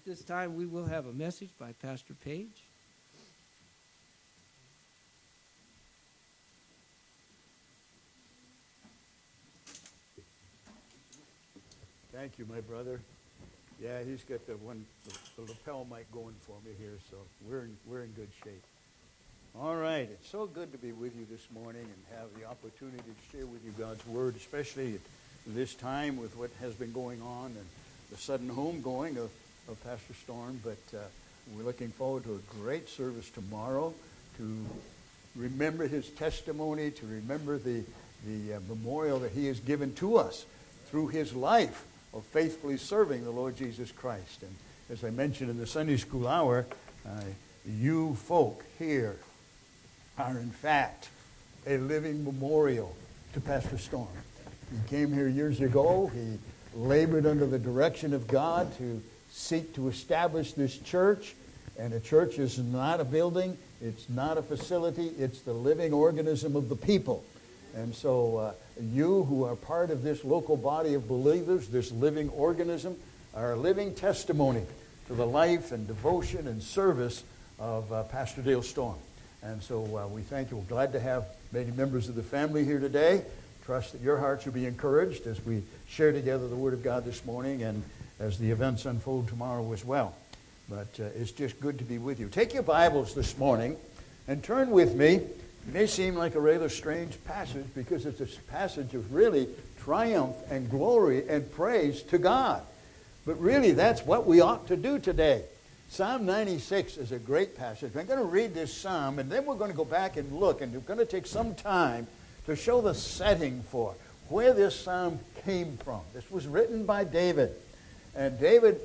this time we will have a message by Pastor Page. Thank you, my brother. Yeah, he's got the lapel mic going for me here, so we're in good shape. All right, it's so good to be with you this morning and have the opportunity to share with you God's Word, especially at this time with what has been going on and the sudden homegoing of Pastor Storm. But we're looking forward to a great service tomorrow to remember his testimony, to remember the memorial that he has given to us through his life of faithfully serving the Lord Jesus Christ. And as I mentioned in the Sunday school hour, you folk here are in fact a living memorial to Pastor Storm. He came here years ago. He labored under the direction of God to seek to establish this church. And a church is not a building. It's not a facility. It's the living organism of the people. And so you who are part of this local body of believers, this living organism, are a living testimony to the life and devotion and service of Pastor Dale Storm. And so we thank you. We're glad to have many members of the family here today. Trust that your hearts will be encouraged as we share together the Word of God this morning and as the events unfold tomorrow as well. But it's just good to be with you. Take your Bibles this morning and turn with me. It may seem like a rather strange passage because it's a passage of really triumph and glory and praise to God. But really, that's what we ought to do today. Psalm 96 is a great passage. I'm going to read this psalm, and then we're going to go back and look, and we're going to take some time to show the setting for where this psalm came from. This was written by David, and David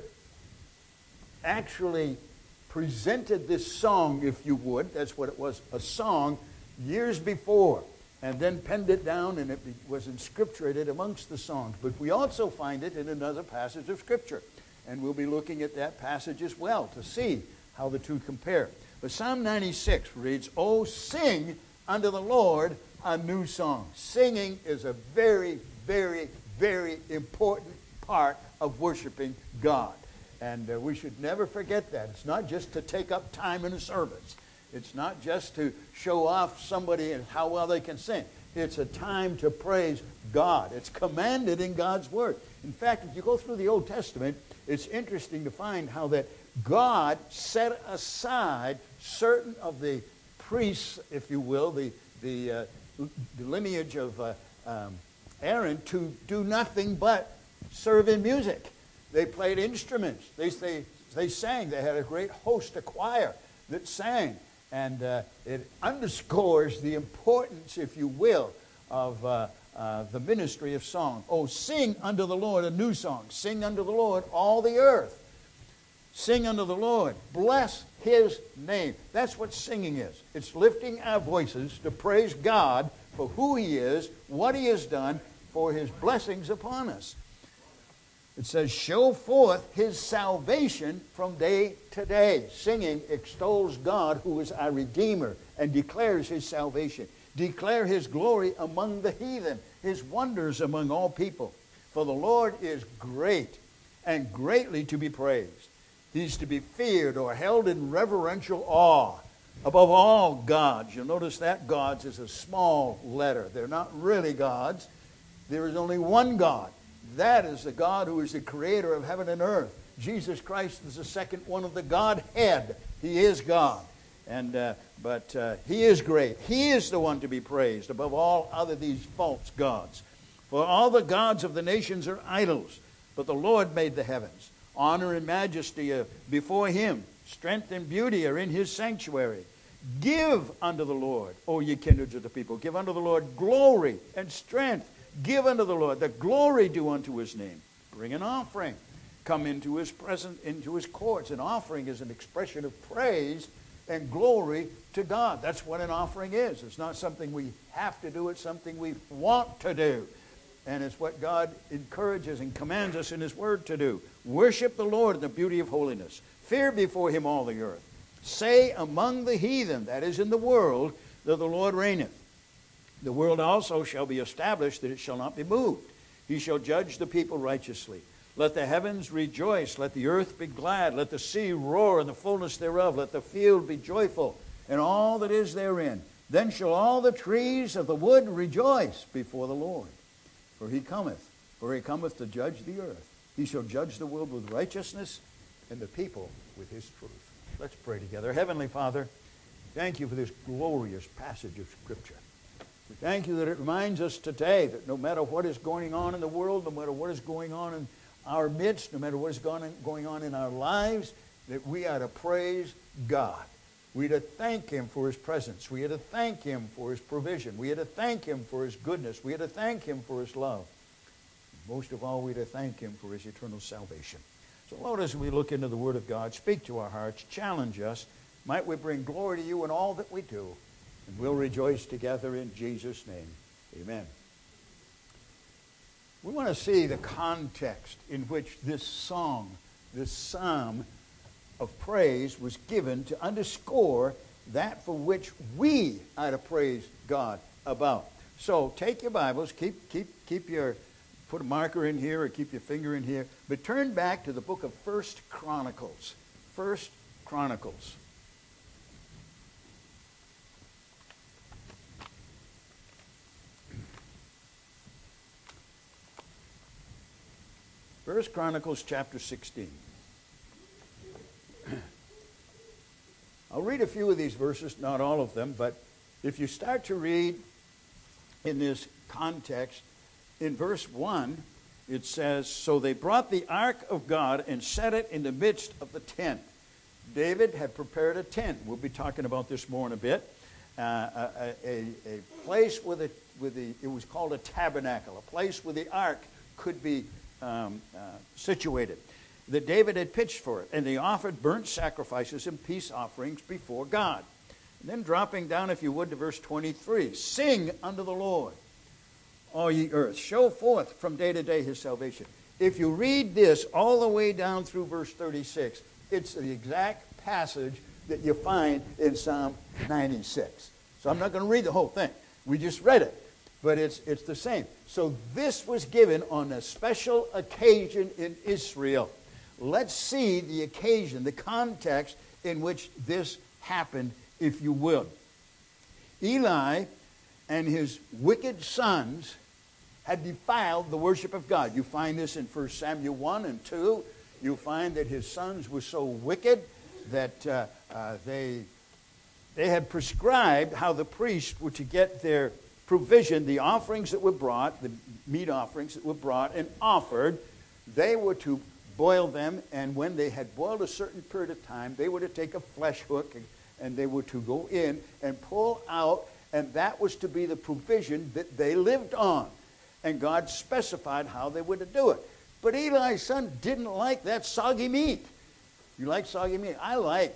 actually presented this song, if you would, that's what it was, a song, years before, and then penned it down, and it was inscripturated amongst the songs. But we also find it in another passage of Scripture, and we'll be looking at that passage as well to see how the two compare. But Psalm 96 reads, "Oh, sing unto the Lord a new song." Singing is a very, very, very important part of worshiping God. And we should never forget that. It's not just to take up time in a service. It's not just to show off somebody and how well they can sing. It's a time to praise God. It's commanded in God's Word. In fact, if you go through the Old Testament, it's interesting to find how that God set aside certain of the priests, if you will, the lineage of Aaron to do nothing but serve in music. They played instruments. They sang. They had a great host, a choir that sang. And it underscores the importance, if you will, of the ministry of song. Oh, sing unto the Lord a new song. Sing unto the Lord all the earth. Sing unto the Lord. Bless His name. That's what singing is. It's lifting our voices to praise God for who He is, what He has done, for His blessings upon us. It says, show forth His salvation from day to day. Singing extols God who is our Redeemer and declares His salvation. Declare His glory among the heathen, His wonders among all people. For the Lord is great and greatly to be praised. He's to be feared or held in reverential awe above all gods. You'll notice that gods is a small letter. They're not really gods. There is only one God. That is the God who is the creator of heaven and earth. Jesus Christ is the second one of the Godhead. He is God. But He is great. He is the one to be praised above all other these false gods. For all the gods of the nations are idols, but the Lord made the heavens. Honor and majesty are before Him. Strength and beauty are in His sanctuary. Give unto the Lord, O ye kindreds of the people. Give unto the Lord glory and strength. Give unto the Lord the glory due unto His name. Bring an offering. Come into His presence, into His courts. An offering is an expression of praise and glory to God. That's what an offering is. It's not something we have to do. It's something we want to do. And it's what God encourages and commands us in His Word to do. Worship the Lord in the beauty of holiness. Fear before Him all the earth. Say among the heathen, that is in the world, that the Lord reigneth. The world also shall be established, that it shall not be moved. He shall judge the people righteously. Let the heavens rejoice. Let the earth be glad. Let the sea roar in the fullness thereof. Let the field be joyful, and all that is therein. Then shall all the trees of the wood rejoice before the Lord. For he cometh to judge the earth. He shall judge the world with righteousness, and the people with his truth. Let's pray together. Heavenly Father, thank you for this glorious passage of Scripture. We thank you that it reminds us today that no matter what is going on in the world, no matter what is going on in our midst, no matter what is going on in our lives, that we are to praise God. We are to thank him for his presence. We are to thank him for his provision. We are to thank him for his goodness. We are to thank him for his love. Most of all, we are to thank him for his eternal salvation. So, Lord, as we look into the Word of God, speak to our hearts, challenge us. Might we bring glory to you in all that we do, and we'll rejoice together in Jesus' name. Amen. We want to see the context in which this song, this psalm of praise was given to underscore that for which we are to praise God about. So take your Bibles, put a marker in here or keep your finger in here, but turn back to the book of 1 Chronicles. 1 Chronicles. First Chronicles chapter 16. I'll read a few of these verses, not all of them, but if you start to read in this context, in verse 1, it says, "So they brought the ark of God and set it in the midst of the tent." David had prepared a tent. We'll be talking about this more in a bit. A place it was called a tabernacle, a place where the ark could be situated, that David had pitched for it, and they offered burnt sacrifices and peace offerings before God. And then dropping down, if you would, to verse 23, "Sing unto the Lord, all ye earth. Show forth from day to day his salvation." If you read this all the way down through verse 36, it's the exact passage that you find in Psalm 96. So I'm not going to read the whole thing. We just read it. But it's the same. So this was given on a special occasion in Israel. Let's see the occasion, the context in which this happened, if you will. Eli and his wicked sons had defiled the worship of God. You find this in 1 Samuel 1 and 2. You find that his sons were so wicked that they had prescribed how the priests were to get their provision, the offerings that were brought, the meat offerings that were brought and offered. They were to boil them, and when they had boiled a certain period of time, they were to take a flesh hook and they were to go in and pull out, and that was to be the provision that they lived on. And God specified how they were to do it. But Eli's son didn't like that soggy meat. You like soggy meat? I like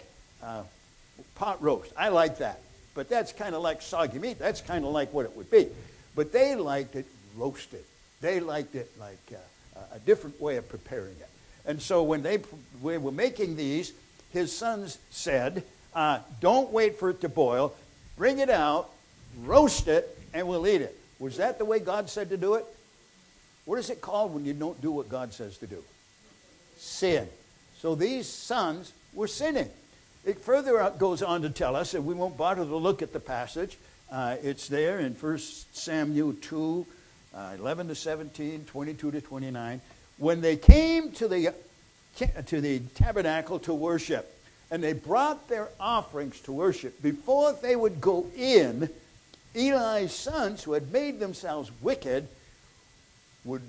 pot roast. I like that. But that's kind of like soggy meat. That's kind of like what it would be. But they liked it roasted. They liked it like a different way of preparing it. And so when they were making these, his sons said, don't wait for it to boil. Bring it out, roast it, and we'll eat it. Was that the way God said to do it? What is it called when you don't do what God says to do? Sin. So these sons were sinning. It further goes on to tell us, and we won't bother to look at the passage. It's there in 1 Samuel 2, 11 to 17, 22 to 29. When they came to the tabernacle to worship, and they brought their offerings to worship, before they would go in, Eli's sons, who had made themselves wicked, would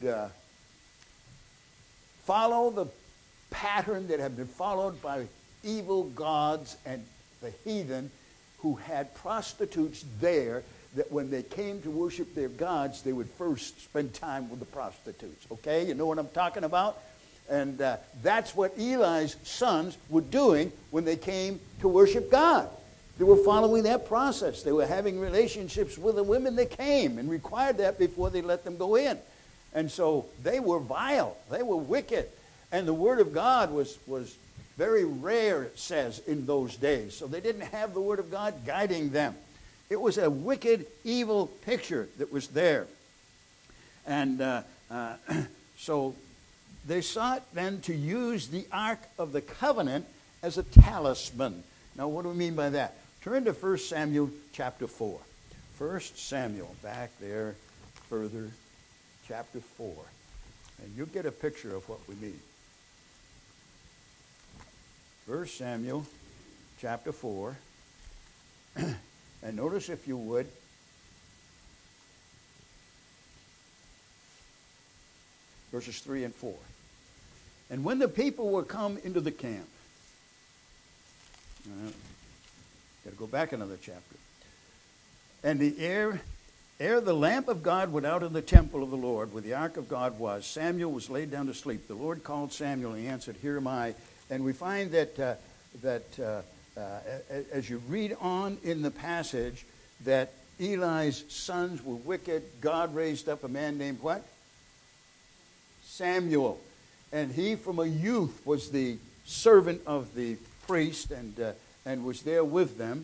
follow the pattern that had been followed by evil gods and the heathen, who had prostitutes there, that when they came to worship their gods, they would first spend time with the prostitutes. Okay? You know what I'm talking about? And that's what Eli's sons were doing when they came to worship God. They were following that process. They were having relationships with the women that came and required that before they let them go in. And so they were vile. They were wicked. And the Word of God was very rare, it says, in those days. So they didn't have the Word of God guiding them. It was a wicked, evil picture that was there. And so they sought then to use the Ark of the Covenant as a talisman. Now, what do we mean by that? Turn to 1 Samuel chapter 4. 1 Samuel, back there further, chapter 4. And you'll get a picture of what we mean. 1 Samuel chapter 4. And notice, if you would, verses 3 and 4. And when the people were come into the camp, got to go back another chapter. And ere the lamp of God went out of the temple of the Lord, where the ark of God was, Samuel was laid down to sleep. The Lord called Samuel, and he answered, Here am I. And we find that as you read on in the passage, that Eli's sons were wicked. God raised up a man named what? Samuel. And he from a youth was the servant of the priest and was there with them.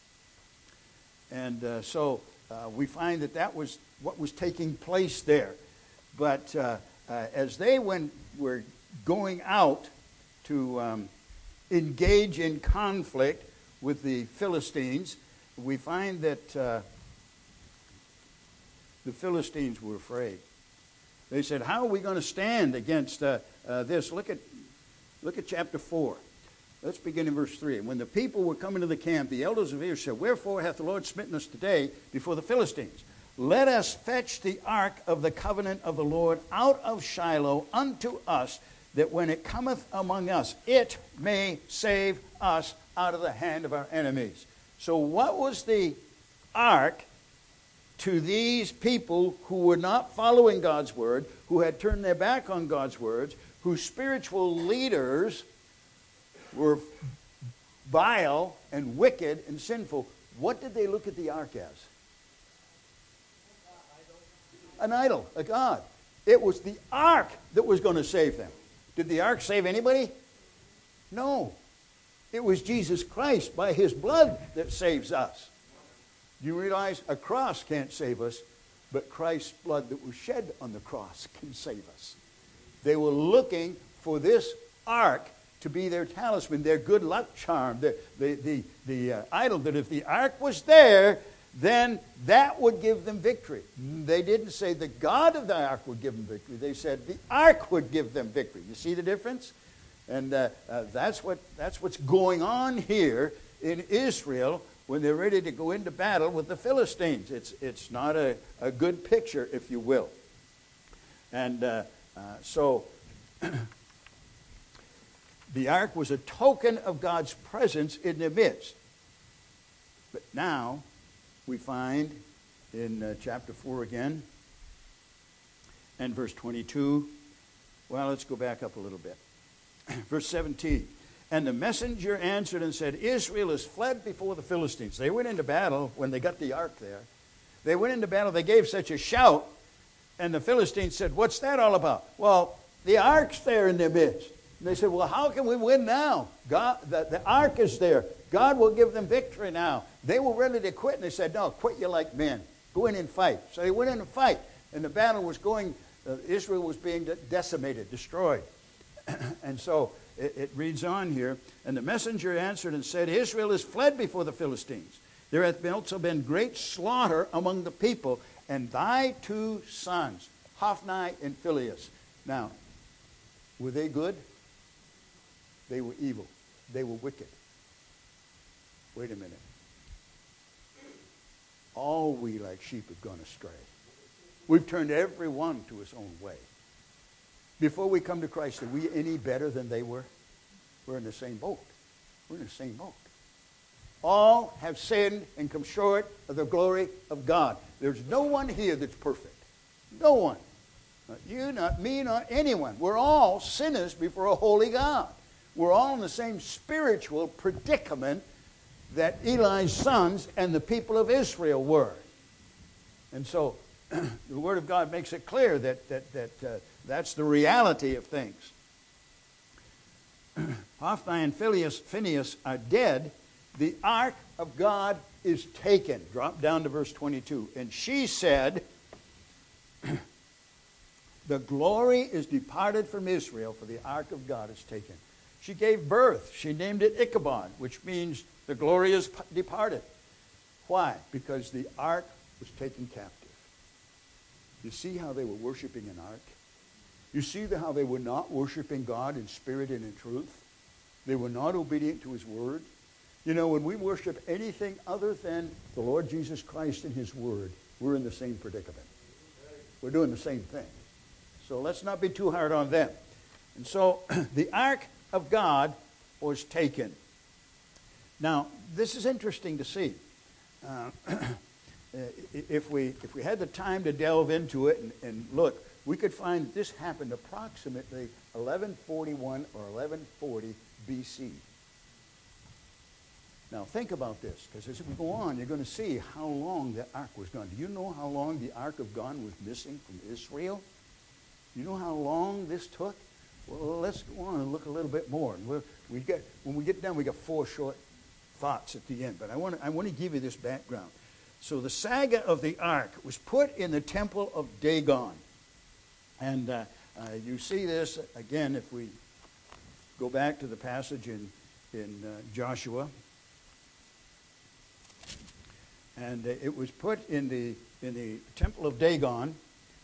And so we find that was what was taking place there. But as they were going out to engage in conflict with the Philistines, we find that the Philistines were afraid. They said, how are we going to stand against this? Look at chapter 4. Let's begin in verse 3. And when the people were coming to the camp, the elders of Israel said, Wherefore hath the Lord smitten us today before the Philistines? Let us fetch the ark of the covenant of the Lord out of Shiloh unto us, that when it cometh among us, it may save us out of the hand of our enemies. So what was the ark to these people who were not following God's word, who had turned their back on God's words, whose spiritual leaders were vile and wicked and sinful? What did they look at the ark as? An idol, a god. It was the ark that was going to save them. Did the ark save anybody? No. It was Jesus Christ by his blood that saves us. You realize a cross can't save us, but Christ's blood that was shed on the cross can save us. They were looking for this ark to be their talisman, their good luck charm, the idol, that if the ark was there, then that would give them victory. They didn't say the God of the ark would give them victory. They said the ark would give them victory. You see the difference? And that's what's going on here in Israel when they're ready to go into battle with the Philistines. It's not a good picture, if you will. And so the ark was a token of God's presence in their midst. But now we find in chapter 4 again and verse 22. Well, let's go back up a little bit. Verse 17. And the messenger answered and said, Israel is fled before the Philistines. They went into battle when they got the ark there. They went into battle. They gave such a shout. And the Philistines said, what's that all about? Well, the ark's there in their midst. And they said, well, how can we win now? God, the ark is there. God will give them victory now. They were ready to quit. And they said, no, quit you like men. Go in and fight. So they went in and fight. And the battle was going, Israel was being decimated, destroyed. And so it reads on here, and the messenger answered and said, Israel is fled before the Philistines. There hath also been great slaughter among the people, and thy two sons, Hophni and Phinehas. Now, were they good? They were evil. They were wicked. Wait a minute. All we like sheep have gone astray. We've turned every one to his own way. Before we come to Christ, are we any better than they were? We're in the same boat. We're in the same boat. All have sinned and come short of the glory of God. There's no one here that's perfect. No one. Not you, not me, not anyone. We're all sinners before a holy God. We're all in the same spiritual predicament that Eli's sons and the people of Israel were. And so the Word of God makes it clear that that's the reality of things. Hophni and Phinehas are dead. The ark of God is taken. Drop down to verse 22. And she said, The glory is departed from Israel, for the ark of God is taken. She gave birth. She named it Ichabod, which means the glory is departed. Why? Because the ark was taken captive. You see how they were worshiping an ark? You see how they were not worshiping God in spirit and in truth? They were not obedient to his word. You know, when we worship anything other than the Lord Jesus Christ and his word, we're in the same predicament. We're doing the same thing. So let's not be too hard on them. And so the ark of God was taken. Now, this is interesting to see. If we had the time to delve into it and look, we could find that this happened approximately 1141 or 1140 BC. Now, think about this, because as we go on, you're going to see how long the ark was gone. Do you know how long the ark of God was missing from Israel? You know how long this took? Well, let's go on and look a little bit more. And when we get done, we got 4 short thoughts at the end. But I want to give you this background. So the saga of the ark was put in the temple of Dagon. And you see this, again, if we go back to the passage in Joshua. And it was put in the temple of Dagon.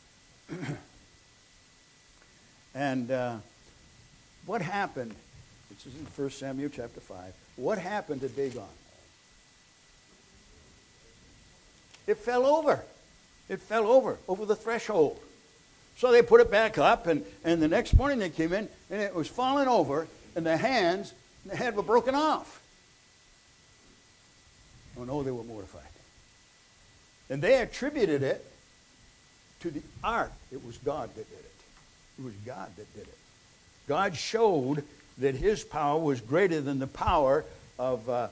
And what happened, this is in 1 Samuel chapter 5, what happened to Dagon? It fell over. It fell over the threshold. So they put it back up, and the next morning they came in, and it was falling over, and the hands and the head were broken off. Oh no, they were mortified. And they attributed it to the ark. It was God that did it. It was God that did it. God showed that his power was greater than the power of the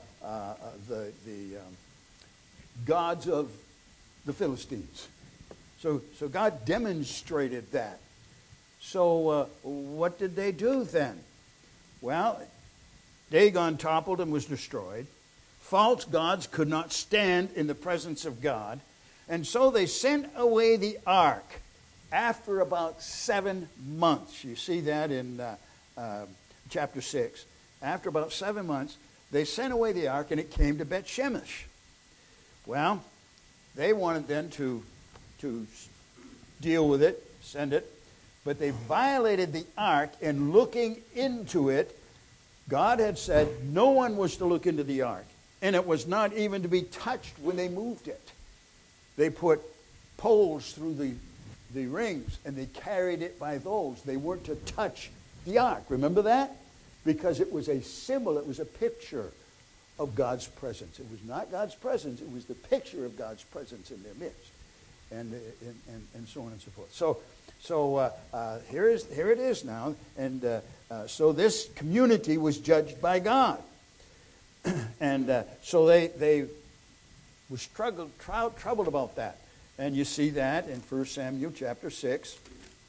gods of the Philistines. So God demonstrated that. So what did they do then? Well, Dagon toppled and was destroyed. False gods could not stand in the presence of God. And so they sent away the ark after about 7 months. You see that in chapter 6. After about 7 months, they sent away the ark, and it came to Beth Shemesh. Well, they wanted then to deal with it, send it, but they violated the ark, and looking into it, God had said no one was to look into the ark, and it was not even to be touched when they moved it. They put poles through the rings, and they carried it by those. They weren't to touch the ark. Remember that? Because it was a symbol, it was a picture of God's presence. It was not God's presence, it was the picture of God's presence in their midst. And so on and so forth. So here it is now. And so this community was judged by God. And so they were troubled about that. And you see that in 1 Samuel chapter 6.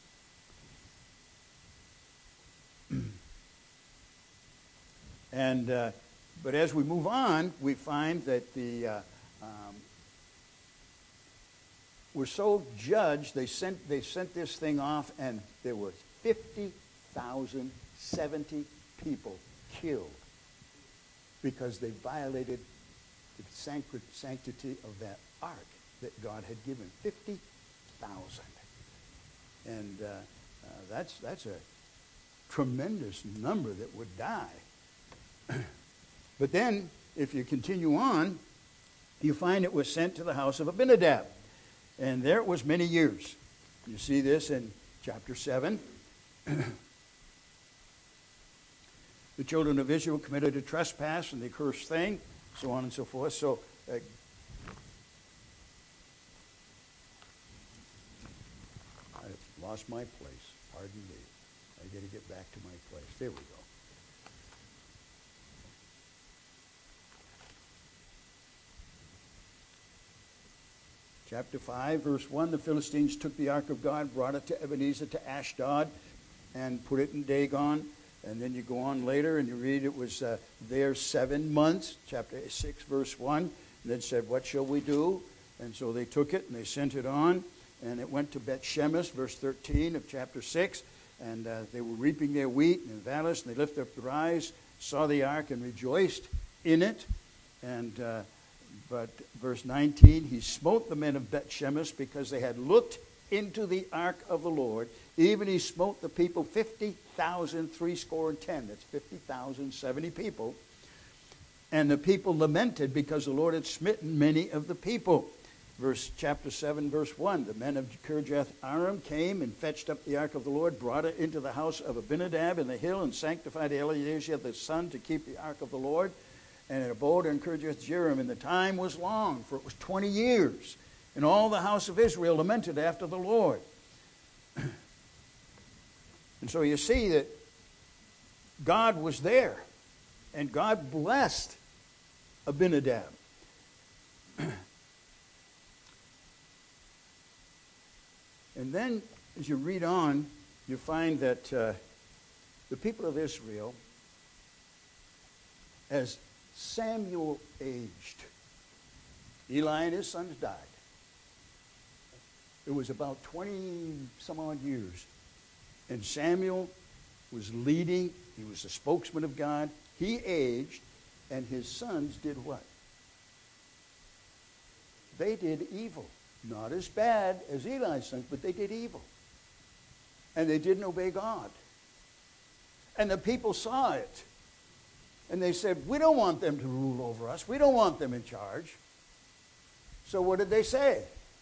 And but as we move on, we find that were so judged, they sent this thing off, and there were 50,070 people killed because they violated the sanctity of that ark that God had given. 50,000. And that's a tremendous number that would die. But then, if you continue on, you find it was sent to the house of Abinadab. And there it was many years. You see this in chapter 7. The children of Israel committed a trespass and the accursed thing, so on and so forth. So, I've lost my place. Pardon me. I got to get back to my place. There we go. Chapter 5, verse 1, the Philistines took the ark of God, brought it to Ebenezer, to Ashdod, and put it in Dagon. And then you go on later and you read it was there 7 months, chapter 6, verse 1. And then said, what shall we do? And so they took it and they sent it on. and it went to Beth Shemesh, verse 13 of chapter 6. And they were reaping their wheat in the valleys, and they lifted up their eyes, saw the ark, and rejoiced in it. But verse 19, he smote the men of Beth Shemesh because they had looked into the ark of the Lord. Even he smote the people 50,000, 70. That's 50,000, 70 people. And the people lamented because the Lord had smitten many of the people. Chapter 7, verse 1. The men of Kirjath Aram came and fetched up the ark of the Lord, brought it into the house of Abinadab in the hill, and sanctified Eleazar the son to keep the ark of the Lord. And it abode in Kirjath Jearim, and the time was long, for it was 20 years. And all the house of Israel lamented after the Lord. And so you see that God was there, and God blessed Abinadab. And then, as you read on, you find that the people of Israel, as Samuel aged, Eli and his sons died. It was about 20-some-odd years. And Samuel was leading. He was the spokesman of God. He aged, and his sons did what? They did evil. Not as bad as Eli's sons, but they did evil. And they didn't obey God. And the people saw it. And they said, we don't want them to rule over us. We don't want them in charge. So what did they say?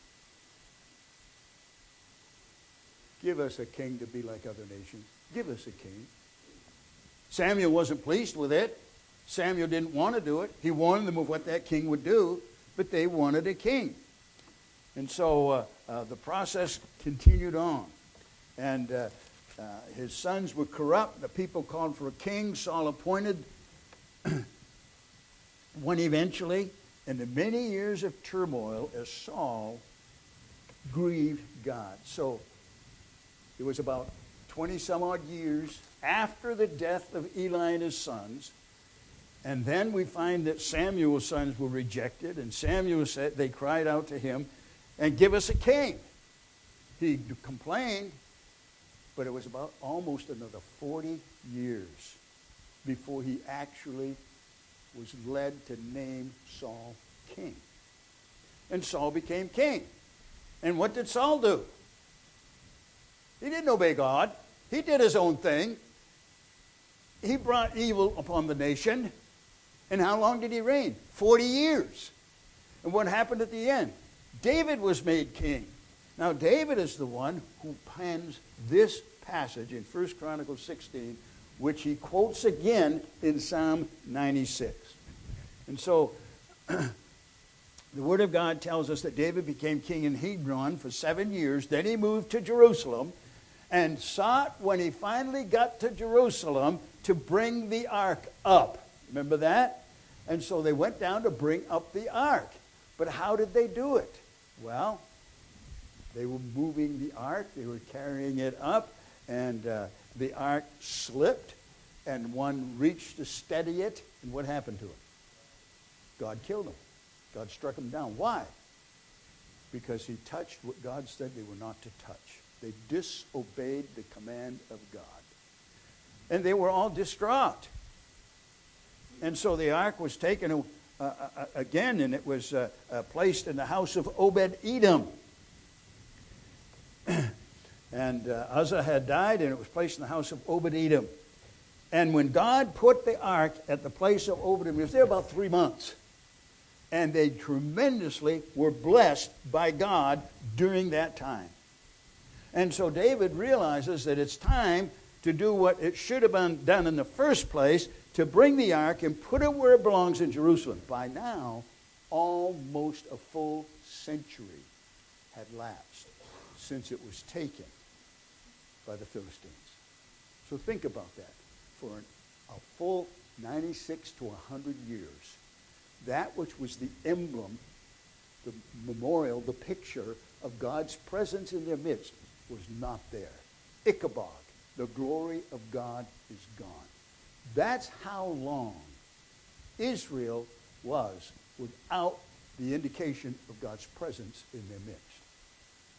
Give us a king to be like other nations. Give us a king. Samuel wasn't pleased with it. Samuel didn't want to do it. He warned them of what that king would do, but they wanted a king. And so the process continued on. And his sons were corrupt. The people called for a king. Saul appointed one eventually. And the many years of turmoil as Saul grieved God. So it was about 20-some-odd years after the death of Eli and his sons. And then we find that Samuel's sons were rejected. And Samuel said, they cried out to him, and give us a king. He complained, but it was about almost another 40 years before he actually was led to name Saul king. And Saul became king. And what did Saul do? He didn't obey God. He did his own thing. He brought evil upon the nation. And how long did he reign? 40 years. And what happened at the end? David was made king. Now, David is the one who pens this passage in 1 Chronicles 16, which he quotes again in Psalm 96. And so, the Word of God tells us that David became king in Hebron for 7 years. Then he moved to Jerusalem and sought, when he finally got to Jerusalem, to bring the ark up. Remember that? And so they went down to bring up the ark. But how did they do it? Well, they were moving the ark. They were carrying it up. And the ark slipped. And one reached to steady it. And what happened to it? God killed him. God struck him down. Why? Because he touched what God said they were not to touch. They disobeyed the command of God. And they were all distraught. And so the ark was taken again, and it was placed in the house of Obed-Edom. And Uzzah had died, and it was placed in the house of Obed-Edom. And when God put the ark at the place of Obed-Edom, it was there about 3 months. And they tremendously were blessed by God during that time. And so David realizes that it's time to do what it should have been done in the first place, to bring the ark and put it where it belongs in Jerusalem. By now, almost a full century had lapsed since it was taken by the Philistines. So think about that. For a full 96 to 100 years, that which was the emblem, the memorial, the picture of God's presence in their midst was not there. Ichabod, the glory of God is gone. That's how long Israel was without the indication of God's presence in their midst.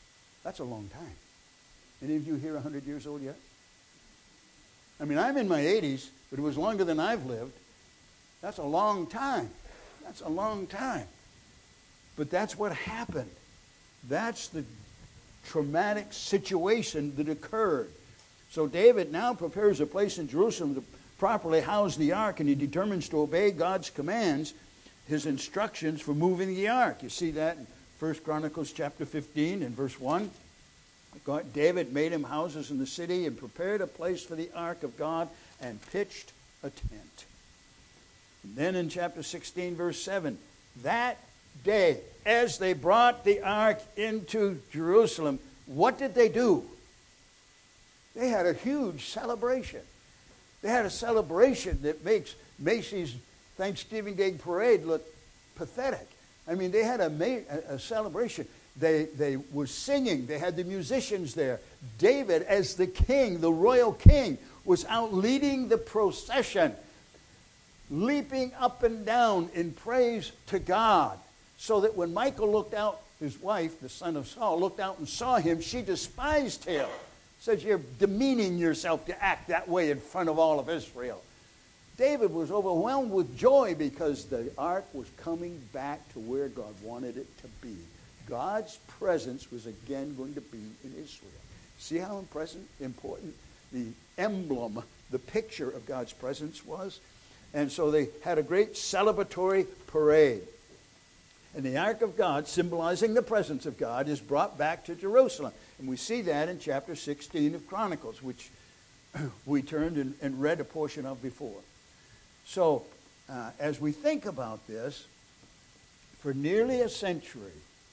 That's a long time. Any of you here 100 years old yet? I mean, I'm in my 80s, but it was longer than I've lived. That's a long time. That's a long time. But that's what happened. That's the traumatic situation that occurred. So David now prepares a place in Jerusalem to properly house the ark, and he determines to obey God's commands, his instructions for moving the ark. You see that in 1 Chronicles chapter 15 and verse 1. David made him houses in the city and prepared a place for the ark of God and pitched a tent. And then in chapter 16, verse 7, that day, as they brought the ark into Jerusalem, what did they do? They had a huge celebration. They had a celebration that makes Macy's Thanksgiving Day Parade look pathetic. I mean, they had a celebration. They were singing. They had the musicians there. David, as the king, the royal king, was out leading the procession, leaping up and down in praise to God, so that when Michal looked out, his wife, the son of Saul, looked out and saw him, she despised him. Says, you're demeaning yourself to act that way in front of all of Israel. David was overwhelmed with joy because the ark was coming back to where God wanted it to be. God's presence was again going to be in Israel. See how important the emblem, the picture of God's presence was? And so they had a great celebratory parade. And the ark of God, symbolizing the presence of God, is brought back to Jerusalem. And we see that in chapter 16 of Chronicles, which we turned and read a portion of before. So, as we think about this, for nearly a century,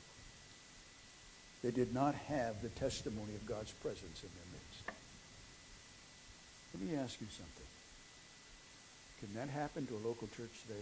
they did not have the testimony of God's presence in their midst. Let me ask you something. Can that happen to a local church today?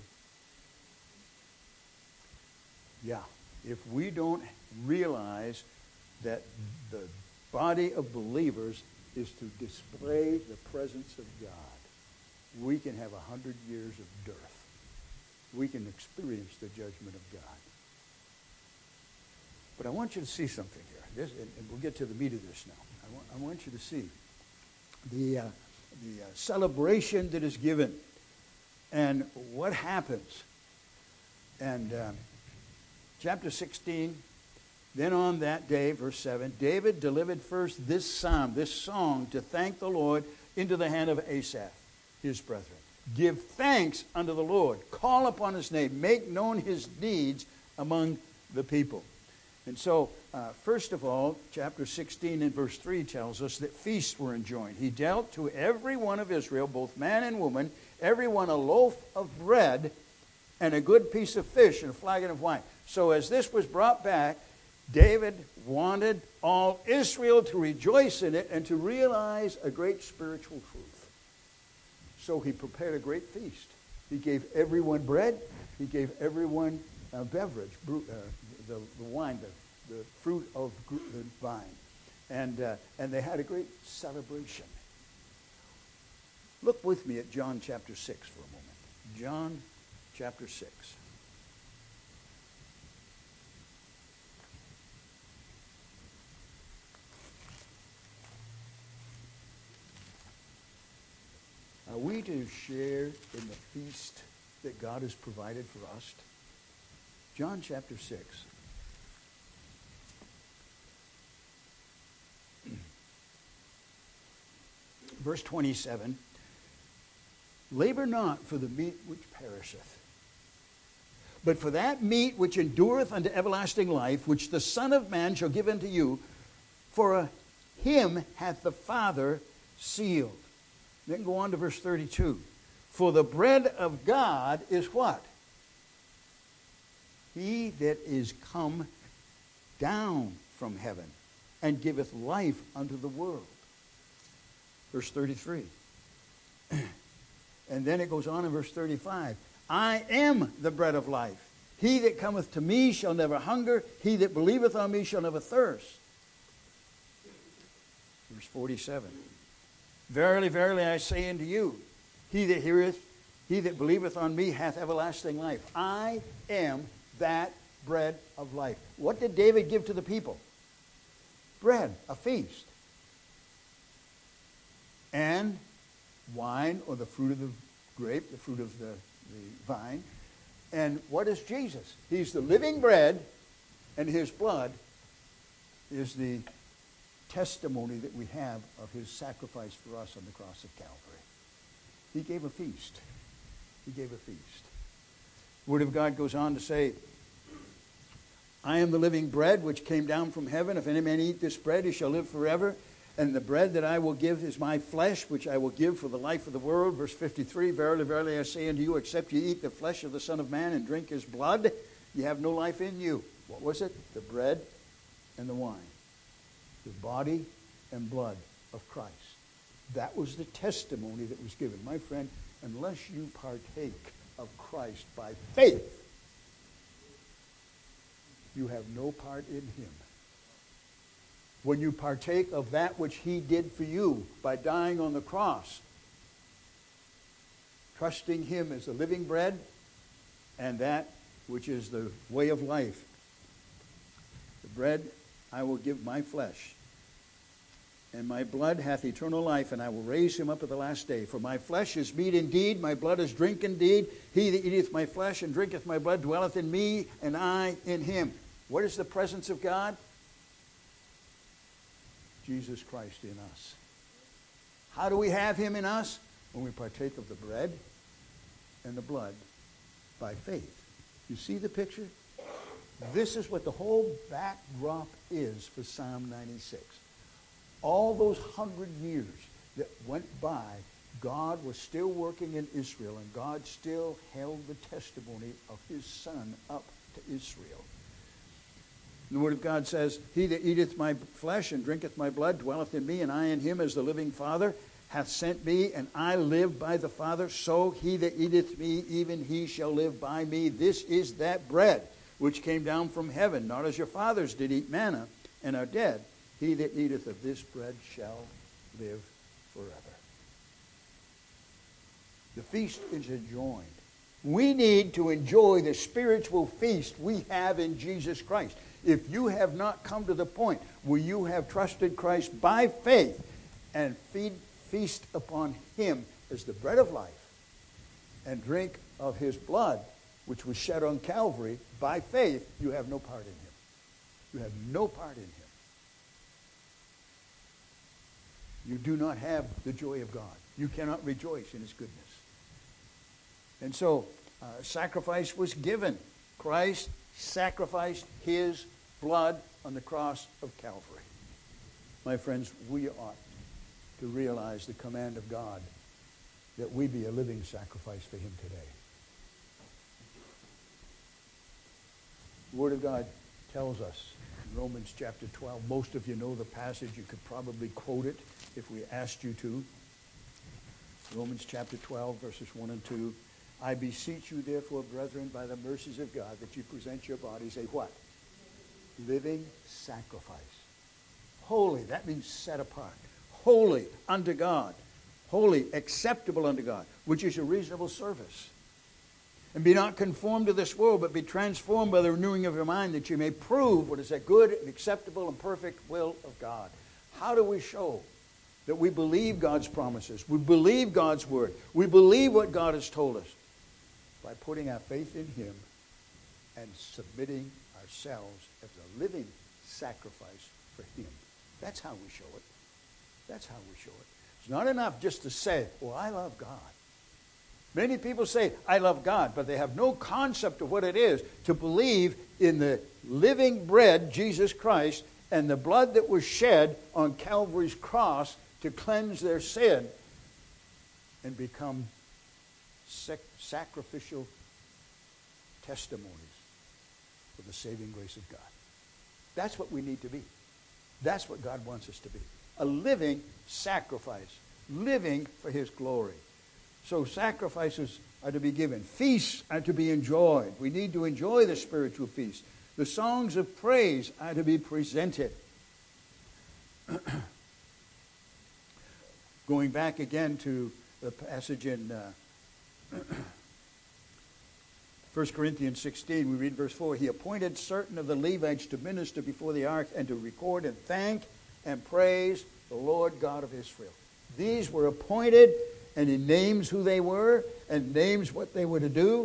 Yeah. If we don't realize that the body of believers is to display the presence of God, we can have 100 years of dearth. We can experience the judgment of God. But I want you to see something here. And we'll get to the meat of this now. I want you to see the celebration that is given and what happens. And chapter 16, then on that day, verse 7, David delivered first this psalm, this song, to thank the Lord into the hand of Asaph, his brethren. Give thanks unto the Lord. Call upon his name. Make known his deeds among the people. And so, first of all, chapter 16 and verse 3 tells us that feasts were enjoined. He dealt to every one of Israel, both man and woman, every one a loaf of bread and a good piece of fish and a flagon of wine. So as this was brought back, David wanted all Israel to rejoice in it and to realize a great spiritual truth. So he prepared a great feast. He gave everyone bread. He gave everyone a beverage, the wine, the fruit of the vine. And they had a great celebration. Look with me at John chapter 6 for a moment. John chapter 6. Are we to share in the feast that God has provided for us? John chapter 6. Verse 27. Labor not for the meat which perisheth, but for that meat which endureth unto everlasting life, which the Son of Man shall give unto you, for him hath the Father sealed. Then go on to verse 32. For the bread of God is what? He that is come down from heaven and giveth life unto the world. Verse 33. And then it goes on in verse 35. I am the bread of life. He that cometh to me shall never hunger. He that believeth on me shall never thirst. Verse 47. Verily, verily, I say unto you, he that heareth, he that believeth on me hath everlasting life. I am that bread of life. What did David give to the people? bread, a feast. And wine, or the fruit of the grape, the fruit of the vine. And what is Jesus? He's the living bread, and his blood is the testimony that we have of his sacrifice for us on the cross of Calvary. He gave a feast. He gave a feast. The Word of God goes on to say, I am the living bread which came down from heaven. If any man eat this bread, he shall live forever. And the bread that I will give is my flesh, which I will give for the life of the world. Verse 53, Verily, verily, I say unto you, except ye eat the flesh of the Son of Man and drink his blood, ye have no life in you. What was it? The bread and the wine. The body and blood of Christ. That was the testimony that was given. My friend, unless you partake of Christ by faith, you have no part in him. When you partake of that which he did for you by dying on the cross, trusting him as the living bread and that which is the way of life. The bread I will give my flesh, and my blood hath eternal life, and I will raise him up at the last day. For my flesh is meat indeed, my blood is drink indeed. He that eateth my flesh and drinketh my blood dwelleth in me, and I in him. What is the presence of God? Jesus Christ in us. How do we have him in us? When we partake of the bread and the blood by faith. You see the picture? This is what the whole backdrop is for Psalm 96. All those 100 years that went by, God was still working in Israel, and God still held the testimony of his Son up to Israel. The Word of God says, He that eateth my flesh and drinketh my blood dwelleth in me, and I in him, as the living Father hath sent me, and I live by the Father. So he that eateth me, even he shall live by me. This is that bread which came down from heaven, not as your fathers did eat manna and are dead. He that eateth of this bread shall live forever. The feast is enjoined. We need to enjoy the spiritual feast we have in Jesus Christ. If you have not come to the point where you have trusted Christ by faith and feast upon him as the bread of life and drink of his blood, which was shed on Calvary, by faith, you have no part in him. You have no part in him. You do not have the joy of God. You cannot rejoice in his goodness. And so, sacrifice was given. Christ sacrificed his blood on the cross of Calvary. My friends, we ought to realize the command of God that we be a living sacrifice for him today. The Word of God tells us in Romans chapter 12, most of you know the passage, you could probably quote it if we asked you to. Romans chapter 12, verses 1 and 2. I beseech you, therefore, brethren, by the mercies of God, that you present your bodies a what? Living sacrifice. Holy, that means set apart. Holy unto God. Holy, acceptable unto God, which is your reasonable service. And be not conformed to this world, but be transformed by the renewing of your mind, that you may prove what is that good and acceptable and perfect will of God. How do we show that we believe God's promises? We believe God's word. We believe what God has told us. By putting our faith in him and submitting ourselves as a living sacrifice for him. That's how we show it. That's how we show it. It's not enough just to say, well, I love God. Many people say, I love God, but they have no concept of what it is to believe in the living bread, Jesus Christ, and the blood that was shed on Calvary's cross to cleanse their sin and become sacrificial testimonies for the saving grace of God. That's what we need to be. That's what God wants us to be. A living sacrifice, living for his glory. So sacrifices are to be given. Feasts are to be enjoyed. We need to enjoy the spiritual feast. The songs of praise are to be presented. Going back again to the passage in 1 Corinthians 16, we read verse 4, he appointed certain of the Levites to minister before the ark and to record and thank and praise the Lord God of Israel. These were appointed, and he names who they were and names what they were to do.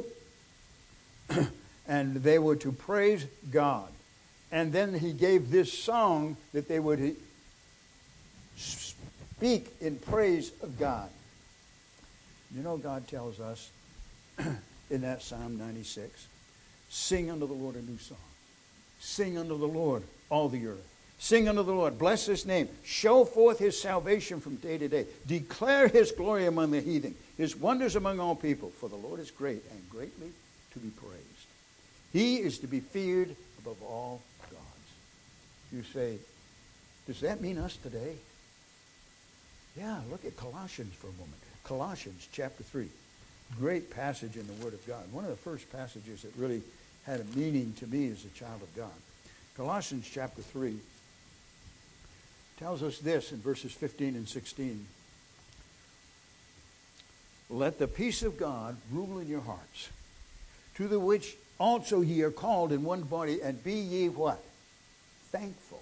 And they were to praise God. And then he gave this song that they were to speak in praise of God. You know, God tells us in that Psalm 96, sing unto the Lord a new song. Sing unto the Lord, all the earth. Sing unto the Lord, bless his name. Show forth his salvation from day to day. Declare his glory among the heathen, his wonders among all people. For the Lord is great and greatly to be praised. He is to be feared above all gods. You say, does that mean us today? Yeah, look at Colossians for a moment. Colossians chapter 3. Great passage in the Word of God. One of the first passages that really had a meaning to me as a child of God. Colossians chapter 3 tells us this in verses 15 and 16. Let the peace of God rule in your hearts, to the which also ye are called in one body, and be ye what? Thankful.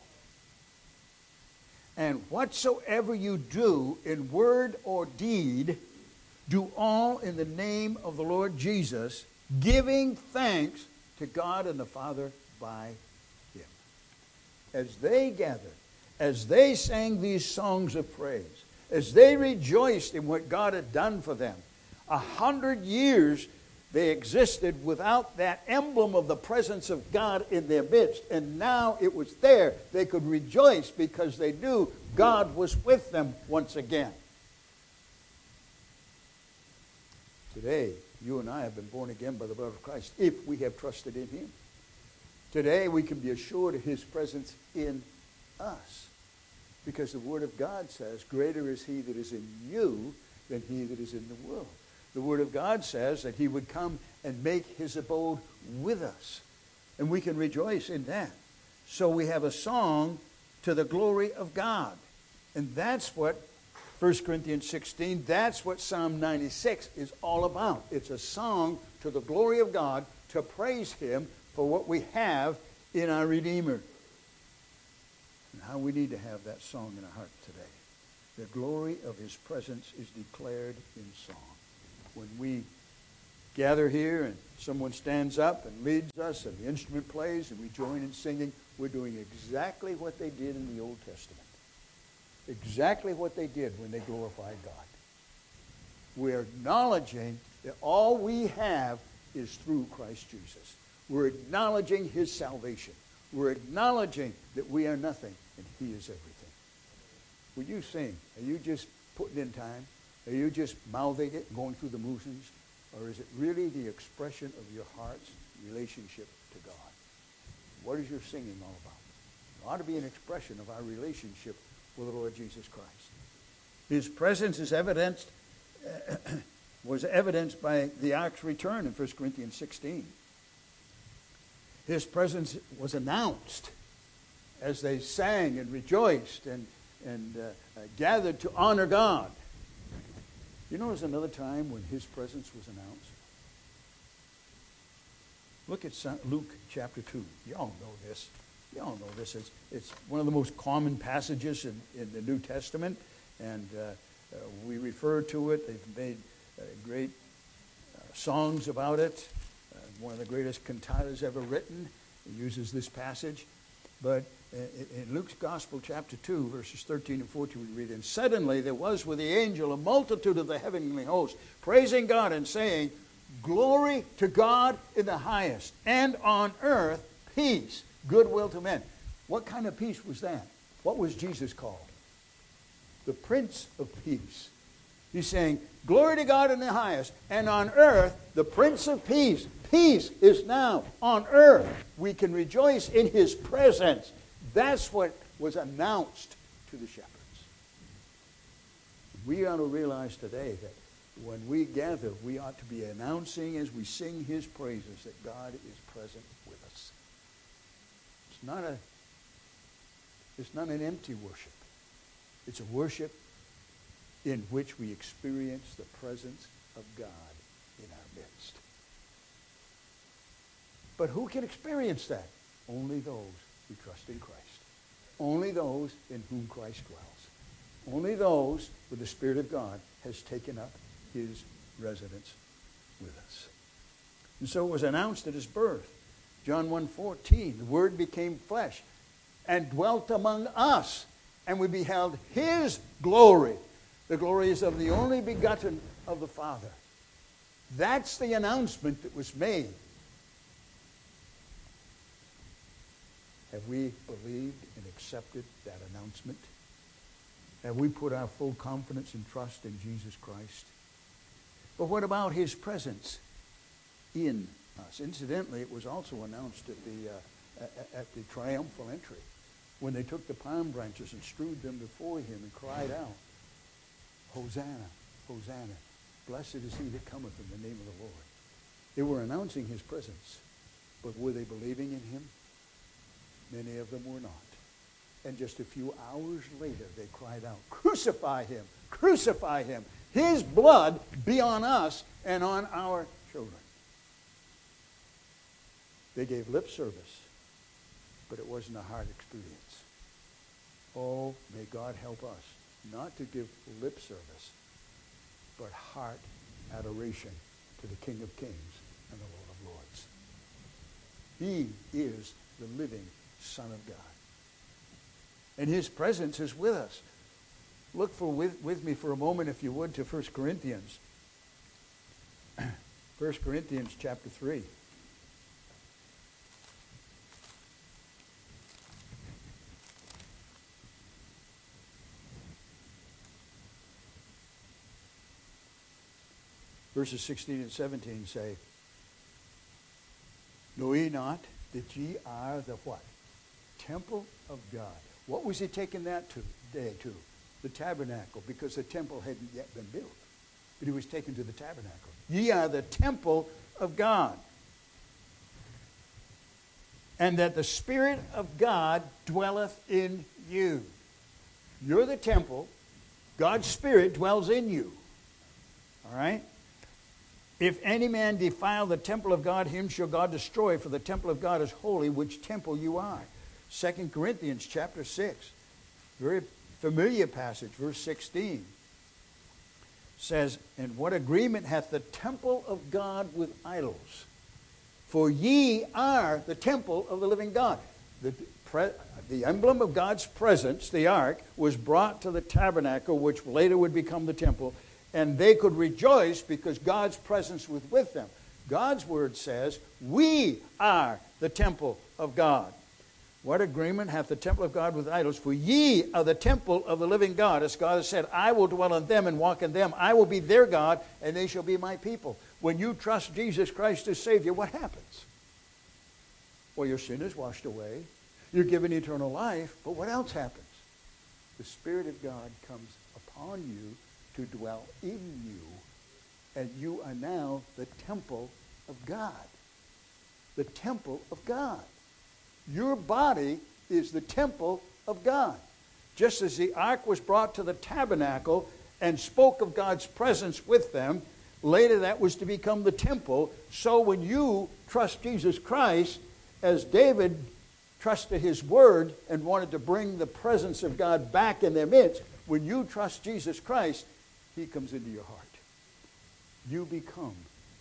And whatsoever you do in word or deed, do all in the name of the Lord Jesus, giving thanks to God and the Father by him. As they gathered, as they sang these songs of praise, as they rejoiced in what God had done for them, 100 years they existed without that emblem of the presence of God in their midst. And now it was there. They could rejoice because they knew God was with them once again. Today, you and I have been born again by the blood of Christ if we have trusted in him. Today, we can be assured of his presence in us because the Word of God says, greater is he that is in you than he that is in the world. The Word of God says that he would come and make his abode with us. And we can rejoice in that. So we have a song to the glory of God. And that's what 1 Corinthians 16, that's what Psalm 96 is all about. It's a song to the glory of God to praise him for what we have in our Redeemer. And how we need to have that song in our heart today. The glory of his presence is declared in song. When we gather here and someone stands up and leads us and the instrument plays and we join in singing, we're doing exactly what they did in the Old Testament. Exactly what they did when they glorified God. We're acknowledging that all we have is through Christ Jesus. We're acknowledging his salvation. We're acknowledging that we are nothing and he is everything. Will you sing? Are you just putting in time? Are you just mouthing it, going through the motions? Or is it really the expression of your heart's relationship to God? What is your singing all about? It ought to be an expression of our relationship with the Lord Jesus Christ. His presence is evidenced, was evidenced by the ark's return in 1 Corinthians 16. His presence was announced as they sang and rejoiced and gathered to honor God. You know, there's another time when his presence was announced. Look at Luke chapter 2. You all know this. You all know this. It's one of the most common passages in the New Testament, and we refer to it. They've made great songs about it. One of the greatest cantatas ever written. It uses this passage. But in Luke's Gospel, chapter 2, verses 13 and 14, we read, and suddenly there was with the angel a multitude of the heavenly host, praising God and saying, glory to God in the highest, and on earth peace, goodwill to men. What kind of peace was that? What was Jesus called? The Prince of Peace. He's saying, glory to God in the highest, and on earth, the Prince of Peace. Peace is now on earth. We can rejoice in his presence. That's what was announced to the shepherds. We ought to realize today that when we gather, we ought to be announcing as we sing his praises that God is present with us. It's not an empty worship. It's a worship in which we experience the presence of God in our midst. But who can experience that? Only those who trust in Christ. Only those in whom Christ dwells. Only those where the Spirit of God has taken up his residence with us. And so it was announced at his birth. John 1:14, the Word became flesh and dwelt among us, and we beheld his glory. The glory is of the only begotten of the Father. That's the announcement that was made. Have we believed and accepted that announcement? Have we put our full confidence and trust in Jesus Christ? But what about his presence in us? Incidentally, it was also announced at the triumphal entry when they took the palm branches and strewed them before him and cried out, Hosanna, Hosanna, blessed is he that cometh in the name of the Lord. They were announcing his presence, but were they believing in him? Many of them were not. And just a few hours later, they cried out, crucify him, crucify him. His blood be on us and on our children. They gave lip service, but it wasn't a heart experience. Oh, may God help us not to give lip service, but heart adoration to the King of Kings and the Lord of Lords. He is the living Son of God. And his presence is with us. Look with me for a moment, if you would, to 1 Corinthians. 1 Corinthians chapter 3. Verses 16 and 17 say, know ye not that ye are the what? Temple of God. What was he taking that to? The tabernacle, because the temple hadn't yet been built. But he was taken to the tabernacle. Ye are the temple of God. And that the Spirit of God dwelleth in you. You're the temple. God's Spirit dwells in you. All right? If any man defile the temple of God, him shall God destroy, for the temple of God is holy, which temple you are. 2 Corinthians chapter 6, very familiar passage, verse 16, says, and what agreement hath the temple of God with idols? For ye are the temple of the living God. The emblem of God's presence, the ark, was brought to the tabernacle, which later would become the temple, and they could rejoice because God's presence was with them. God's word says, we are the temple of God. What agreement hath the temple of God with idols? For ye are the temple of the living God. As God has said, I will dwell in them and walk in them. I will be their God, and they shall be my people. When you trust Jesus Christ as Savior, what happens? Well, your sin is washed away. You're given eternal life. But what else happens? The Spirit of God comes upon you to dwell in you, and you are now the temple of God. The temple of God. Your body is the temple of God. Just as the ark was brought to the tabernacle and spoke of God's presence with them, later that was to become the temple. So when you trust Jesus Christ, as David trusted his word and wanted to bring the presence of God back in their midst, when you trust Jesus Christ, he comes into your heart. You become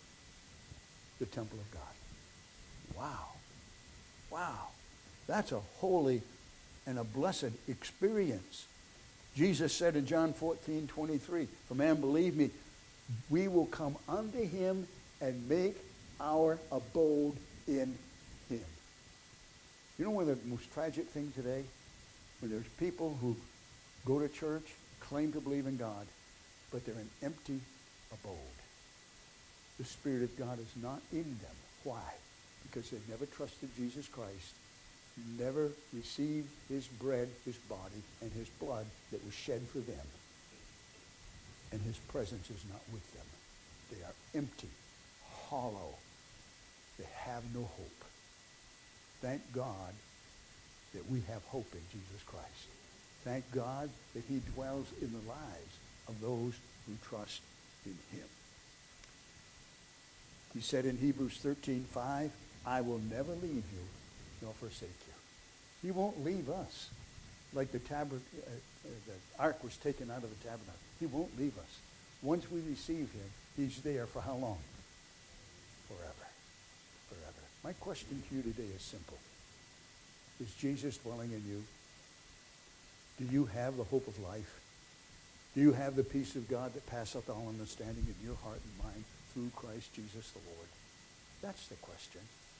the temple of God. Wow. Wow. That's a holy and a blessed experience. Jesus said in John 14:23, if a man believe me, we will come unto him and make our abode in him. You know one of the most tragic things today? When there's people who go to church, claim to believe in God, but they're an empty abode. The Spirit of God is not in them. Why? Because they've never trusted Jesus Christ, never received his bread, his body, and his blood that was shed for them. And his presence is not with them. They are empty, hollow. They have no hope. Thank God that we have hope in Jesus Christ. Thank God that he dwells in the lives of those who trust in him. He said in Hebrews 13:5, I will never leave you nor forsake you. He won't leave us. Like the ark was taken out of the tabernacle. He won't leave us. Once we receive him, he's there for how long? Forever. Forever. My question to you today is simple. Is Jesus dwelling in you? Do you have the hope of life? Do you have the peace of God that passeth all understanding in your heart and mind through Christ Jesus the Lord? That's the question.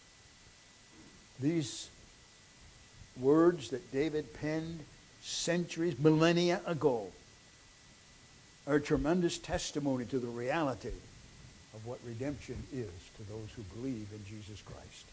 These words that David penned centuries, millennia ago, are a tremendous testimony to the reality of what redemption is to those who believe in Jesus Christ.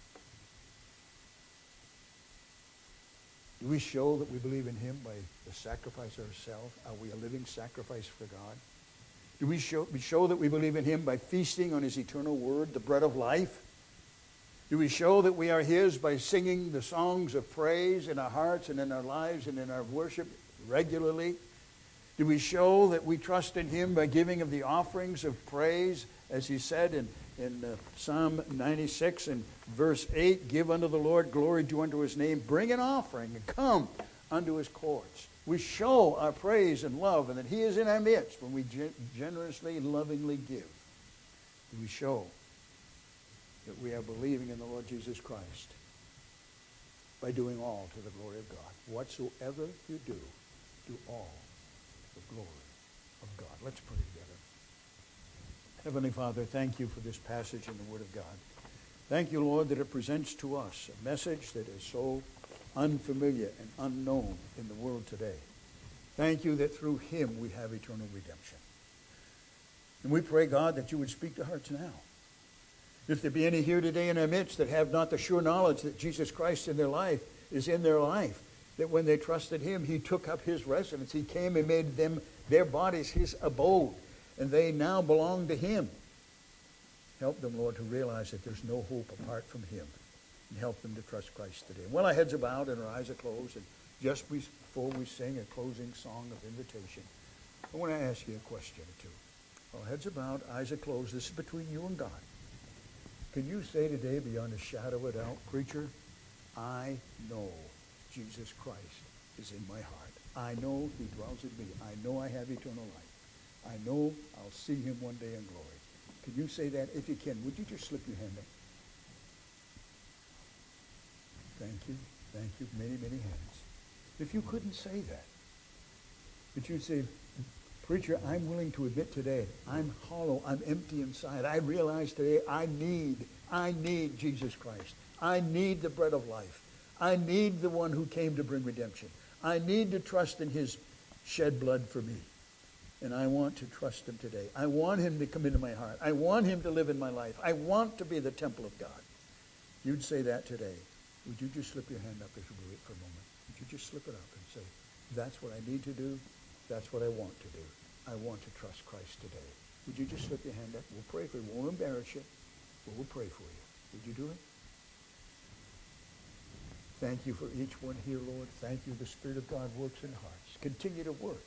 Do we show that we believe in him by the sacrifice of ourselves? Are we a living sacrifice for God? Do we show that we believe in him by feasting on his eternal word, the bread of life? Do we show that we are his by singing the songs of praise in our hearts and in our lives and in our worship regularly? Do we show that we trust in him by giving of the offerings of praise, as he said in Psalm 96 and verse 8, give unto the Lord glory due unto his name, bring an offering and come unto his courts. We show our praise and love and that he is in our midst when we generously and lovingly give. We show that we are believing in the Lord Jesus Christ by doing all to the glory of God. Whatsoever you do, do all to the glory of God. Let's pray together. Heavenly Father, thank you for this passage in the Word of God. Thank you, Lord, that it presents to us a message that is so unfamiliar and unknown in the world today. Thank you that through him we have eternal redemption. And we pray, God, that you would speak to hearts now. If there be any here today in our midst that have not the sure knowledge that Jesus Christ in their life is in their life, that when they trusted him, he took up his residence. He came and made them, their bodies, his abode. And they now belong to him. Help them, Lord, to realize that there's no hope apart from him. And help them to trust Christ today. While our heads are bowed and our eyes are closed, and just before we sing a closing song of invitation, I want to ask you a question or two. While heads are bowed, eyes are closed, this is between you and God. Can you say today, beyond a shadow of a doubt, preacher, I know Jesus Christ is in my heart. I know he dwells in me. I know I have eternal life. I know I'll see him one day in glory. Can you say that? If you can, would you just slip your hand up? Thank you. Thank you. Many, many hands. If you couldn't say that, but you'd say, preacher, I'm willing to admit today, I'm hollow, I'm empty inside. I realize today I need Jesus Christ. I need the bread of life. I need the one who came to bring redemption. I need to trust in his shed blood for me. And I want to trust him today. I want him to come into my heart. I want him to live in my life. I want to be the temple of God. You'd say that today. Would you just slip your hand up as we wait for a moment? Would you just slip it up and say, that's what I need to do. That's what I want to do. I want to trust Christ today. Would you just slip your hand up? We'll pray for you. We won't embarrass you, but we'll pray for you. Would you do it? Thank you for each one here, Lord. Thank you. The Spirit of God works in hearts. Continue to work